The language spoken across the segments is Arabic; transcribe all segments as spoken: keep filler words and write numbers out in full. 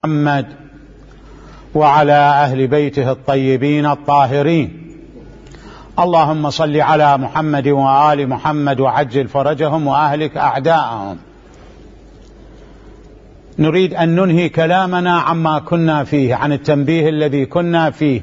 محمد وعلى أهل بيته الطيبين الطاهرين. اللهم صل على محمد وآل محمد وعجل فرجهم وأهلك أعداءهم. نريد أن ننهي كلامنا عما كنا فيه، عن التنبيه الذي كنا فيه.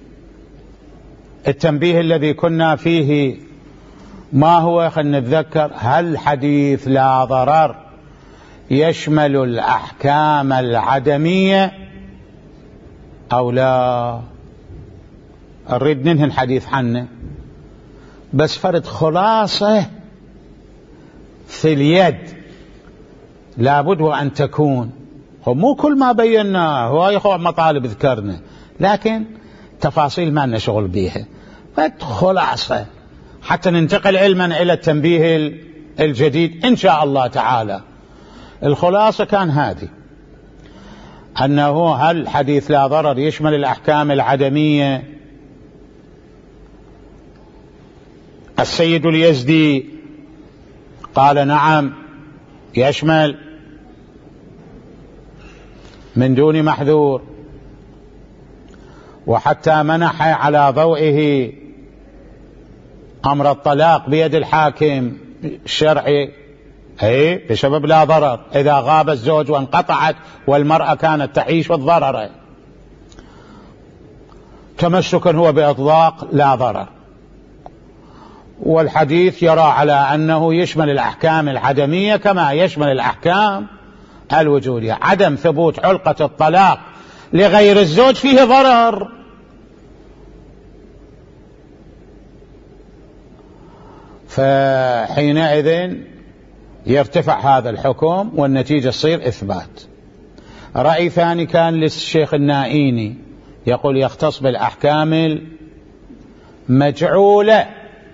التنبيه الذي كنا فيه ما هو؟ خلينا نتذكر. هل حديث لا ضرر يشمل الأحكام العدمية أو لا؟ نريد ننهي الحديث عنه، بس فرد خلاصة في اليد لابد وأن تكون. هو مو كل ما بيناه، هو يخوع مطالب ذكرنا، لكن تفاصيل ما لنا شغل بيها. فرد خلاصة حتى ننتقل علما إلى التنبيه الجديد إن شاء الله تعالى. الخلاصة كان هذه، أنه هل حديث لا ضرر يشمل الأحكام العدمية؟ السيد اليزدي قال نعم يشمل من دون محذور، وحتى منح على ضوئه أمر الطلاق بيد الحاكم الشرعي أي بسبب لا ضرر، إذا غاب الزوج وانقطعت والمرأة كانت تعيش والضرر، تمسكا هو بإطلاق لا ضرر. والحديث يرى على أنه يشمل الأحكام العدمية كما يشمل الأحكام الوجودية. عدم ثبوت علقة الطلاق لغير الزوج فيه ضرر، فحينئذ يرتفع هذا الحكم والنتيجة تصير إثبات. رأي ثاني كان للشيخ النائيني، يقول يختص بالأحكام المجعولة،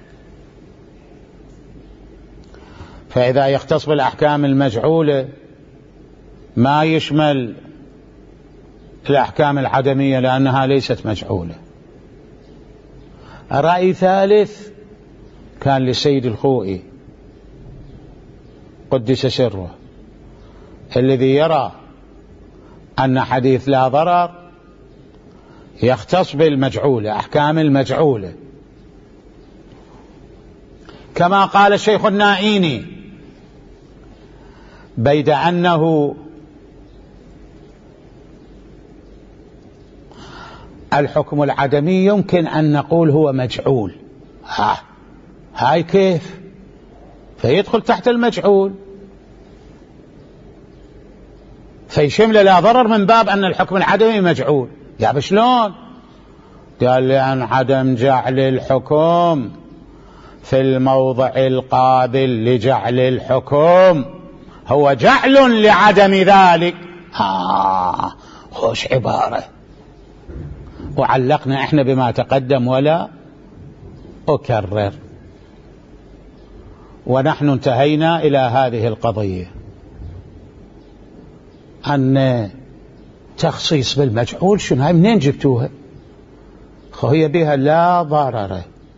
فإذا يختص بالأحكام المجعولة ما يشمل الأحكام العدمية لأنها ليست مجعولة. رأي ثالث كان للسيد الخوئي قدس سره، الذي يرى أن حديث لا ضرر يختص بالمجعولة، أحكام المجعولة، كما قال الشيخ النائيني، بيد أنه الحكم العدمي يمكن أن نقول هو مجعول. ها هاي كيف؟ فيدخل تحت المجعول، فيشمل لا ضرر من باب أن الحكم العدمي مجعول. يا بشلون؟ قال لأن عدم جعل الحكم في الموضع القابل لجعل الحكم هو جعل لعدم ذلك. آه خوش عبارة. وعلقنا احنا بما تقدم ولا أكرر، ونحن انتهينا إلى هذه القضية، أن تخصيص بالمجعول شنو؟ هاي منين جبتوها؟ هي بها لا ضرر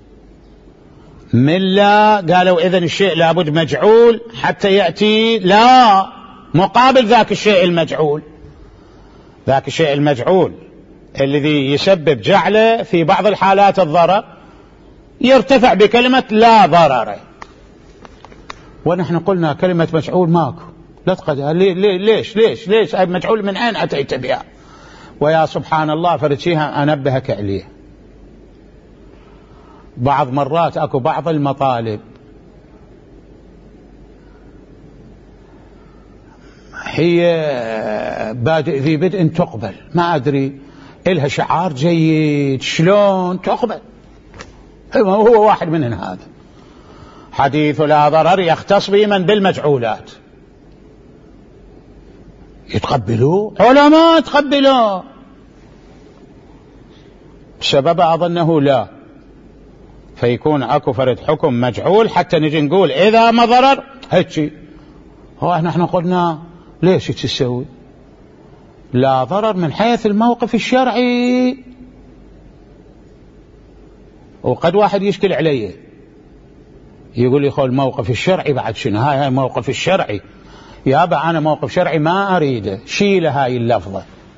من لا، قالوا إذن الشيء لابد مجعول حتى يأتي لا مقابل ذاك الشيء المجعول. ذاك الشيء المجعول الذي يسبب جعله في بعض الحالات الضرر يرتفع بكلمة لا ضرر، ونحن قلنا كلمة مجعول ماكو، لا تقدر. ليش ليش ليش أي مجعول من أين أتيت بها؟ ويا سبحان الله فرشيها أنبهك عليه. بعض مرات أكو بعض المطالب هي بادئ ذي بدء تقبل، ما أدري إلها شعار جيد شلون تقبل، هو واحد من هذا. حديث لا ضرر يختص بمن بالمجعولات، يتقبلوا علماء تقبلوا، سبب أظنه لا، فيكون أكو فرد حكم مجعول حتى نجي نقول إذا ما ضرر هيك. هو نحن قلنا ليش تسوي لا ضرر من حيث الموقف الشرعي. وقد واحد يشكل عليه يقول لي خو الموقف الشرعي بعد شنو؟ هاي هاي موقف الشرعي. يابا أنا موقف شرعي ما أريده، شيل هاي اللفظة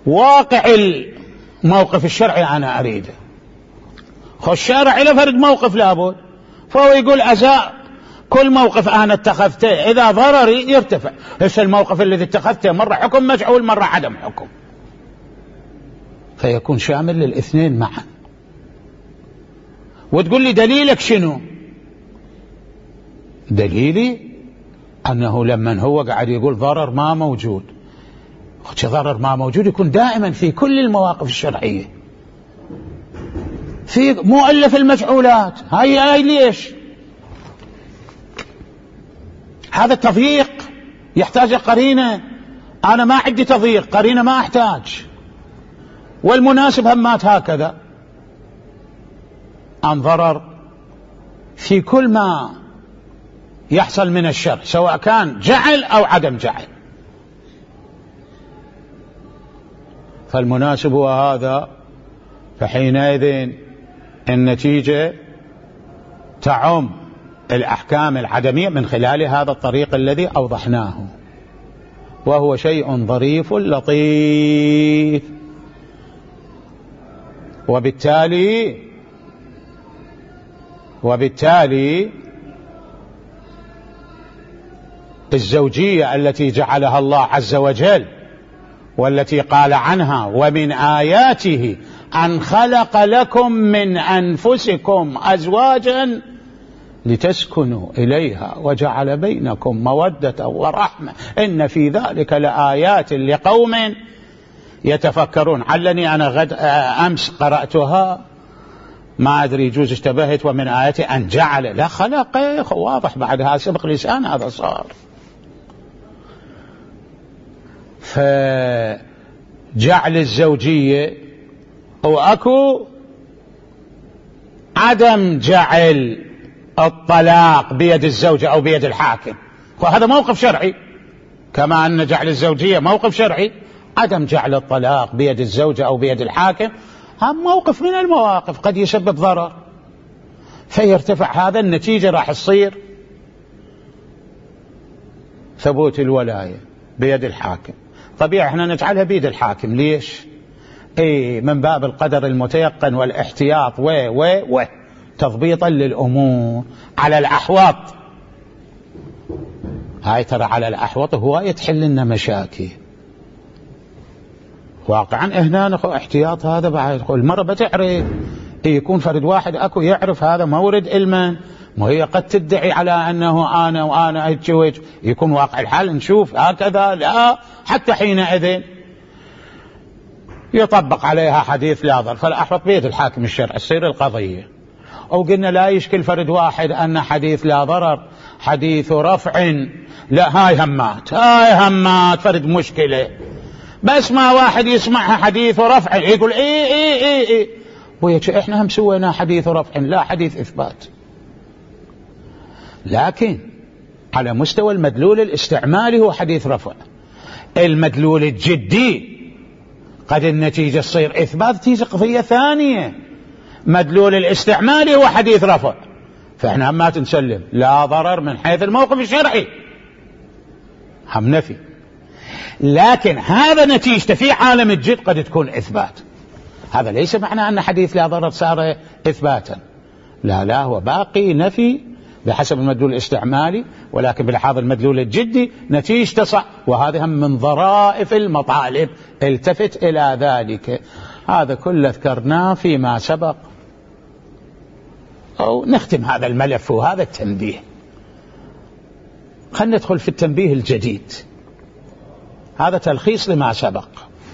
واقع الموقف الشرعي أنا أريده. خو الشارع إلى فرد موقف لابد، فهو يقول أزاء كل موقف أنا اتخذته إذا ضرري يرتفع. هسه الموقف الذي اتخذته مرة حكم مجعول مرة عدم حكم، فيكون شامل للاثنين معا. وتقول لي دليلك شنو؟ دليلي أنه لما هو قاعد يقول ضرر ما موجود، ضرر ما موجود يكون دائما في كل المواقف الشرعية، في مؤلف المفعولات. هاي هاي ليش؟ هذا التضييق يحتاج قرينة، أنا ما عندي تضييق، قرينة ما أحتاج. والمناسب همات هكذا، أن ضرر في كل ما يحصل من الشر سواء كان جعل أو عدم جعل. فالمناسب هو هذا، فحينئذ النتيجة تعم الأحكام العدمية من خلال هذا الطريق الذي أوضحناه، وهو شيء ظريف لطيف. وبالتالي وبالتالي الزوجية التي جعلها الله عز وجل والتي قال عنها ومن آياته أن خلق لكم من أنفسكم أزواجا لتسكنوا إليها وجعل بينكم مودة ورحمة إن في ذلك لآيات لقوم يتفكرون. علني أنا غد أمس قرأتها ما أدري يجوز اشتبهت، ومن آياته أن جعل، لا خلق، واضح بعدها سبق لسان هذا صار. فجعل الزوجية وأكو عدم جعل الطلاق بيد الزوجة أو بيد الحاكم، وهذا موقف شرعي. كما أن جعل الزوجية موقف شرعي، عدم جعل الطلاق بيد الزوجة أو بيد الحاكم هم موقف من المواقف قد يسبب ضرر، فيرتفع هذا. النتيجة راح تصير ثبوت الولاية بيد الحاكم. طبيعي احنا نجعلها بيد الحاكم، ليش؟ اي من باب القدر المتيقن والاحتياط و و و تضبيطا للأمور على الأحوط. هاي ترى على الأحوط هواية تحل لنا مشاكل واقعا. هنا احتياط هذا بعد المرة بتعرف، يكون فرد واحد اكو يعرف هذا مورد علما، ما هي قد تدعي على أنه أنا وأنا أتجوج، يكون واقع الحال نشوف هكذا لا، حتى حينئذ يطبق عليها حديث لا ضرر. فالأحوط بيد الحاكم الشرعي تصير القضية. أو قلنا لا يشكل فرد واحد أن حديث لا ضرر حديث رفع، لا هاي همات، هاي همات فرد مشكلة، بس ما واحد يسمعها حديث رفع يقول إيه إيه إيه إيه ويش إحنا هم سوينا حديث رفع، لا حديث إثبات. لكن على مستوى المدلول الاستعمالي هو حديث رفع. المدلول الجدي قد النتيجة تصير إثبات، تيجي قضية ثانية. مدلول الاستعمالي هو حديث رفع، فإحنا ما تنسلم لا ضرر من حيث الموقف الشرعي، هم نفي. لكن هذا نتيجته في عالم الجد قد تكون إثبات. هذا ليس معنى أن حديث لا ضرر صار إثباتا، لا لا، هو باقي نفي بحسب المدلول الاستعمالي، ولكن بلحاظ المدلول الجدي نتيجته صح. وهذا هم من ظرائف المطالب، التفت إلى ذلك. هذا كله ذكرناه فيما سبق، أو نختم هذا الملف وهذا التنبيه. خلنا ندخل في التنبيه الجديد، هذا تلخيص لما سبق.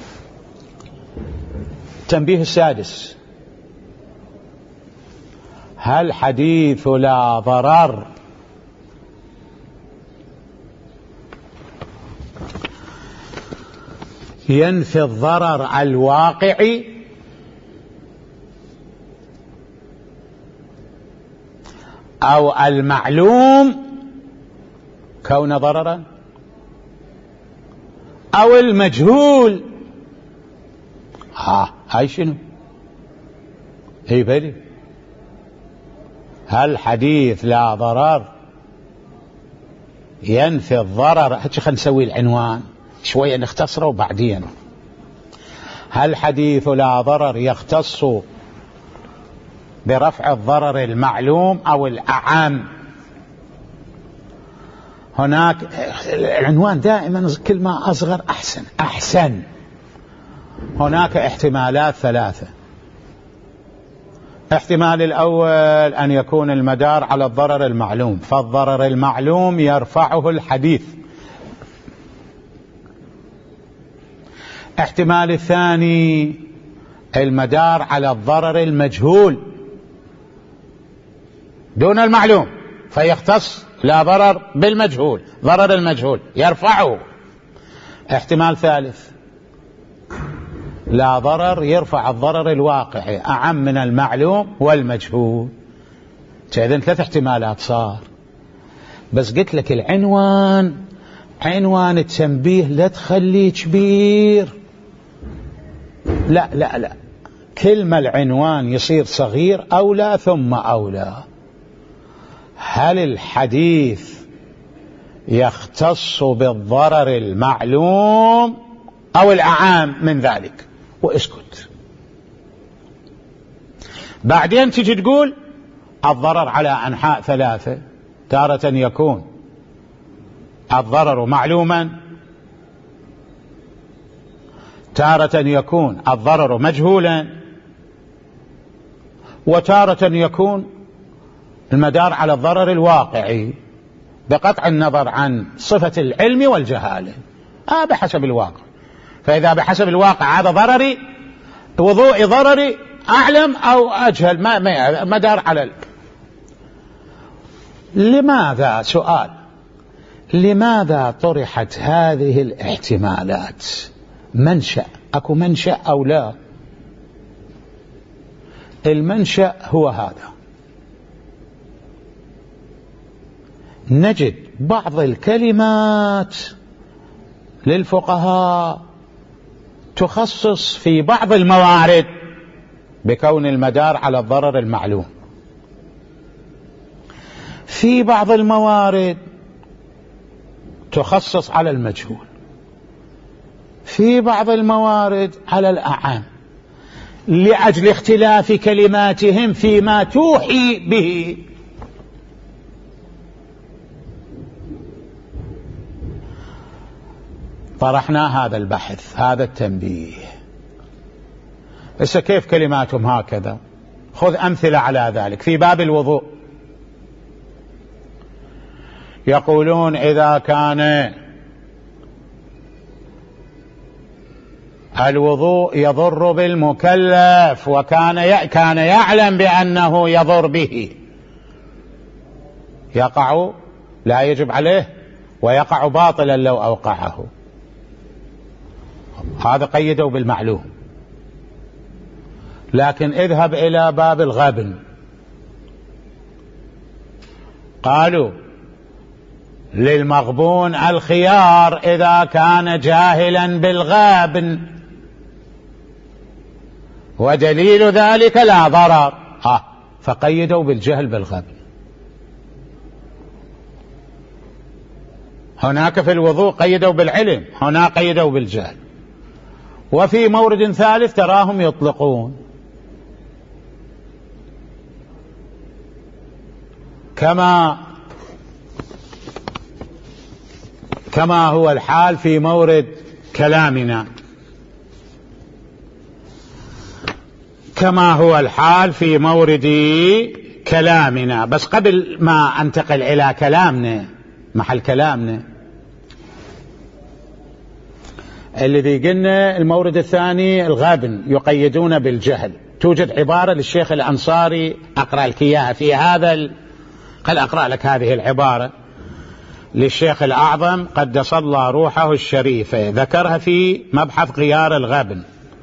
التنبيه السادس: هل حديث لا ضرر ينفي الضرر الواقعي أو المعلوم كون ضررا، أو المجهول؟ ها هاي شنو؟ هي بلي هل حديث لا ضرر ينفي الضرر؟ هاتش خلينا نسوي العنوان شوية نختصره وبعدين. هل حديث لا ضرر يختص برفع الضرر المعلوم أو الأعم؟ هناك العنوان دائما كل ما أصغر أحسن أحسن. هناك احتمالات ثلاثة. احتمال الأول أن يكون المدار على الضرر المعلوم، فالضرر المعلوم يرفعه الحديث. احتمال الثاني المدار على الضرر المجهول دون المعلوم، فيختص لا ضرر بالمجهول، ضرر المجهول يرفعه. احتمال ثالث لا ضرر يرفع الضرر الواقعي أعم من المعلوم والمجهول. إذن ثلاث احتمالات صار. بس قلت لك العنوان عنوان التنبيه لا تخليه كبير، لا لا لا، كل ما العنوان يصير صغير أولى ثم أولى. هل الحديث يختص بالضرر المعلوم أو الأعام من ذلك؟ واسكت. بعدين تجي تقول الضرر على أنحاء ثلاثة، تارة يكون الضرر معلوما، تارة يكون الضرر مجهولا، وتارة يكون المدار على الضرر الواقعي بقطع النظر عن صفة العلم والجهالة. آه بحسب الواقع. فإذا بحسب الواقع هذا ضرري، وضوء ضرري، أعلم أو أجهل، ما مدار على ال... لماذا سؤال لماذا طرحت هذه الاحتمالات؟ منشأ، أكو منشأ أو لا؟ المنشأ هو هذا. نجد بعض الكلمات للفقهاء تخصص في بعض الموارد بكون المدار على الضرر المعلوم، في بعض الموارد تخصص على المجهول، في بعض الموارد على الأعام، لأجل اختلاف كلماتهم فيما توحي به. طرحنا هذا البحث، هذا التنبيه. هسه كيف كلماتهم هكذا؟ خذ أمثلة على ذلك. في باب الوضوء يقولون إذا كان الوضوء يضر بالمكلف وكان كان يعلم بأنه يضر به، يقع لا يجب عليه ويقع باطلا لو أوقعه. هذا قيدوا بالمعلوم. لكن اذهب إلى باب الغبن، قالوا للمغبون الخيار إذا كان جاهلا بالغابن، ودليل ذلك لا ضرر. آه فقيدوا بالجهل بالغبن. هناك في الوضوء قيدوا بالعلم، هنا قيدوا بالجهل. وفي مورد ثالث تراهم يطلقون، كما كما هو الحال في مورد كلامنا، كما هو الحال في مورد كلامنا. بس قبل ما انتقل إلى كلامنا، محل كلامنا الذي قلنا المورد الثاني الغابن يقيدون بالجهل. توجد عبارة للشيخ الأنصاري أقرأ لك إياها في هذا ال... قل أقرأ لك هذه العبارة للشيخ الأعظم قدس الله روحه الشريفة، ذكرها في مبحث غيار الغبن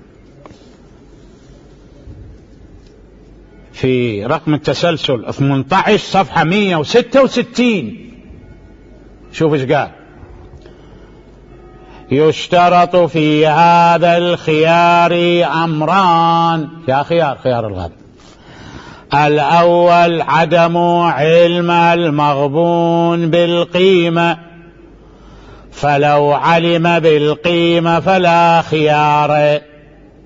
في رقم التسلسل ثمانية عشر صفحة مئة وستة وستين. شوف ايش قال: يشترط في هذا الخيار أمران. يا خيار خيار الغبن: الأول عدم علم المغبون بالقيمة، فلو علم بالقيمة فلا خيار.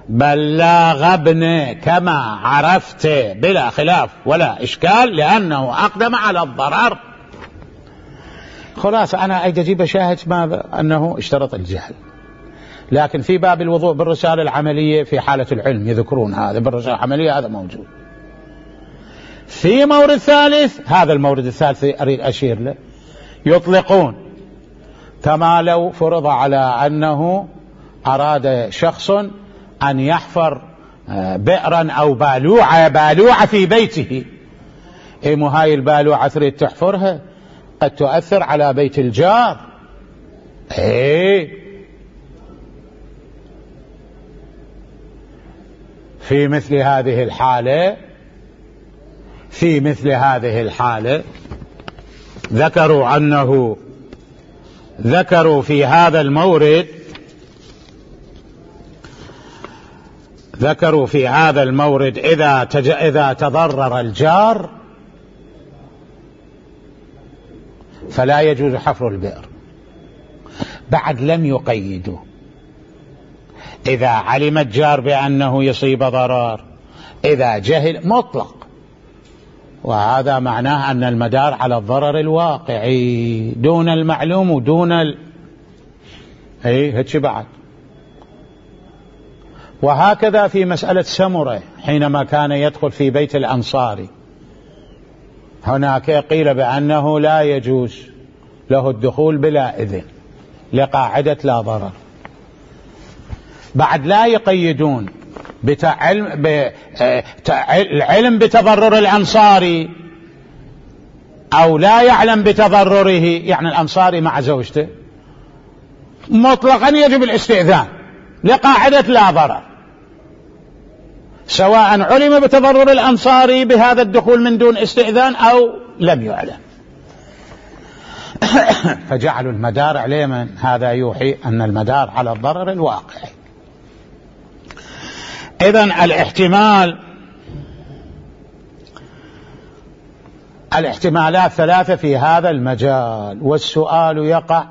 بل لا غبن كما عرفت بلا خلاف ولا إشكال، لأنه أقدم على الضرر. خلاص أنا أجي أجيب شاهد ما أنه اشترط الجهل، لكن في باب الوضوء بالرسالة العملية في حالة العلم يذكرون هذا بالرسالة العملية، هذا موجود. في مورد ثالث، هذا المورد الثالث أريد أشير له، يطلقون كما لو فرض على أنه أراد شخص أن يحفر بئرا أو بالوعة بالوعة في بيته. إيه مو هاي البالوعة تريد تحفرها قد تؤثر على بيت الجار. إيه في مثل هذه الحالة في مثل هذه الحالة ذكروا أنه ذكروا في هذا المورد ذكروا في هذا المورد إذا تج... إذا تضرر الجار فلا يجوز حفر البئر. بعد لم يقيدوا، إذا علم الجار بأنه يصيب ضرر، إذا جهل مطلق، وهذا معناه أن المدار على الضرر الواقعي دون المعلوم ودون ال... أي هيك بعد. وهكذا في مسألة سمرة حينما كان يدخل في بيت الأنصاري، هناك قيل بأنه لا يجوز له الدخول بلا إذن لقاعدة لا ضرر. بعد لا يقيدون العلم بتضرر الأنصاري أو لا يعلم بتضرره، يعني الأنصاري مع زوجته مطلقا يجب الاستئذان لقاعدة لا ضرر، سواء علم بتضرر الأنصاري بهذا الدخول من دون استئذان أو لم يعلم. فجعلوا المدار عليه، من هذا يوحي أن المدار على الضرر الواقعي. إذن الاحتمال الاحتمالات ثلاثة في هذا المجال، والسؤال يقع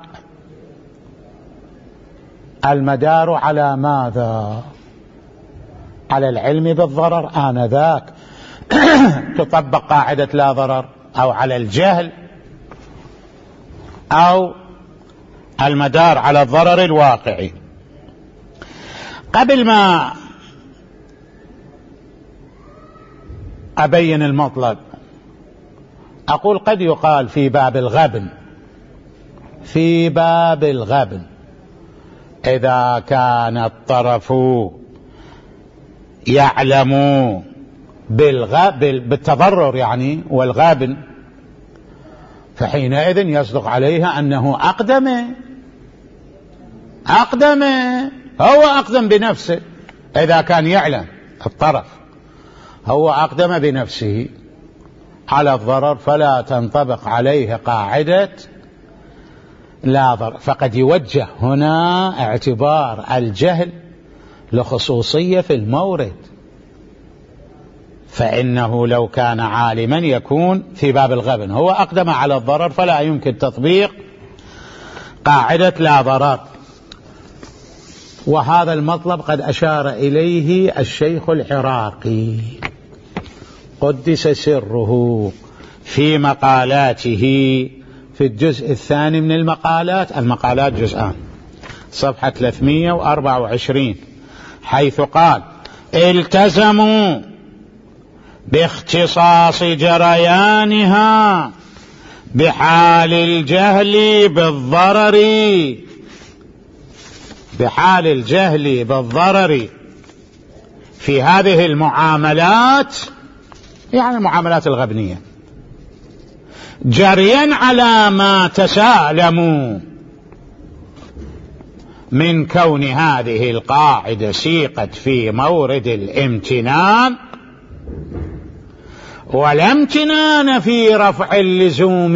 المدار على ماذا؟ على العلم بالضرر آنذاك تطبق قاعدة لا ضرر، أو على الجهل، أو المدار على الضرر الواقعي. قبل ما أبين المطلب أقول قد يقال في باب الغبن في باب الغبن إذا كان الطرف يعلم بالتضرر يعني والغابن، فحينئذ يصدق عليها أنه أقدم أقدم هو أقدم بنفسه. إذا كان يعلم الطرف هو أقدم بنفسه على الضرر فلا تنطبق عليه قاعدة لا ضرر. فقد يوجه هنا اعتبار الجهل لخصوصية في المورد، فإنه لو كان عالما يكون في باب الغبن هو أقدم على الضرر فلا يمكن تطبيق قاعدة لا ضرر. وهذا المطلب قد أشار إليه الشيخ العراقي قدس سره في مقالاته في الجزء الثاني من المقالات، المقالات جزءان، صفحة ثلاثمئة وأربعة وعشرين، حيث قال: التزموا باختصاص جريانها بحال الجهل بالضرر بحال الجهل بالضرر في هذه المعاملات، يعني المعاملات الغبنية، جريا على ما تسالموا من كون هذه القاعدة سيقت في مورد الامتنان، ولا امتنان في رفع اللزوم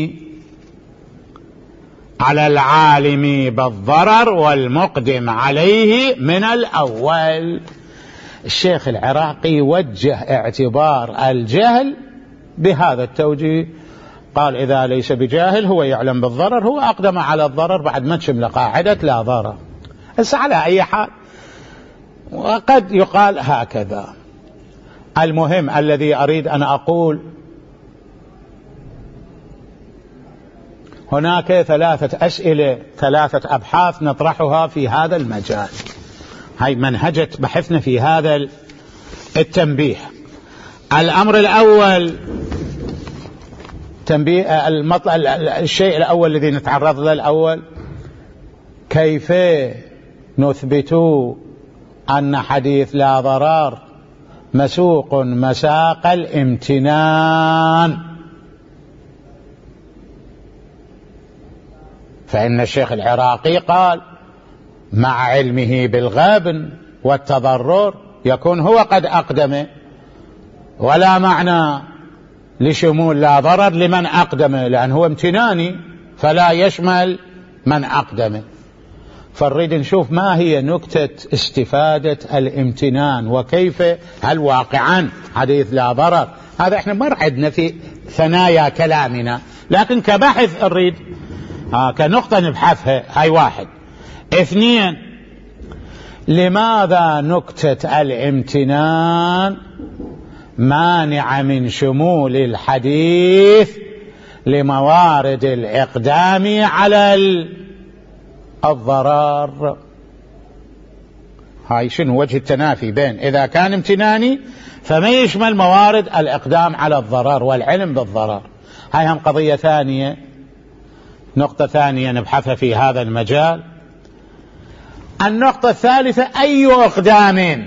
على العالم بالضرر والمقدم عليه من الأول. الشيخ العراقي وجه اعتبار الجهل بهذا التوجيه، قال إذا ليس بجاهل هو يعلم بالضرر هو أقدم على الضرر بعد ما تشمل قاعدة لا ضرر. بس على أي حال وقد يقال هكذا. المهم الذي أريد أن أقول هناك ثلاثة أسئلة ثلاثة أبحاث نطرحها في هذا المجال. هاي منهجة بحثنا في هذا التنبيه. الأمر الأول تنبيه المطلع الشيء الأول الذي نتعرض له الأول، كيف نثبت أن حديث لا ضرر مسوق مساق الامتنان؟ فإن الشيخ العراقي قال مع علمه بالغبن والتضرر يكون هو قد أقدم، ولا معنى لشمول لا ضرر لمن أقدم، لأنه هو امتناني فلا يشمل من أقدم. فنريد نشوف ما هي نكتة استفادة الامتنان، وكيف هل واقعا حديث لا ضرر. هذا احنا ما عندنا في ثنايا كلامنا، لكن كبحث نريد آه كنقطة نبحثها. هاي واحد. اثنين، لماذا نكتة الامتنان مانع من شمول الحديث لموارد الإقدام على الضرر؟ هاي شنو وجه التنافي بين إذا كان امتناني فما يشمل موارد الإقدام على الضرر والعلم بالضرر. هاي هم قضية ثانية، نقطة ثانية نبحثها في هذا المجال. النقطة الثالثة، أي إقدام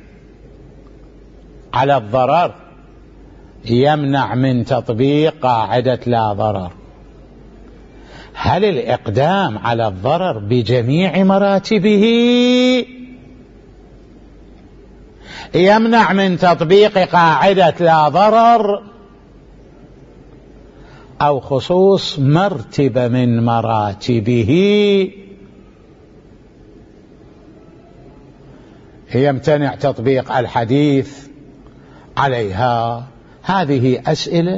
على الضرر يمنع من تطبيق قاعدة لا ضرر؟ هل الإقدام على الضرر بجميع مراتبه يمنع من تطبيق قاعدة لا ضرر، أو خصوص مرتبة من مراتبه يمتنع تطبيق الحديث عليها؟ هذه أسئلة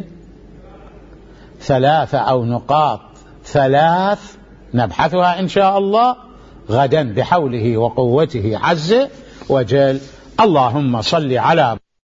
ثلاثة أو نقاط ثلاث نبحثها إن شاء الله غدا بحوله وقوته عز وجل. اللهم صل على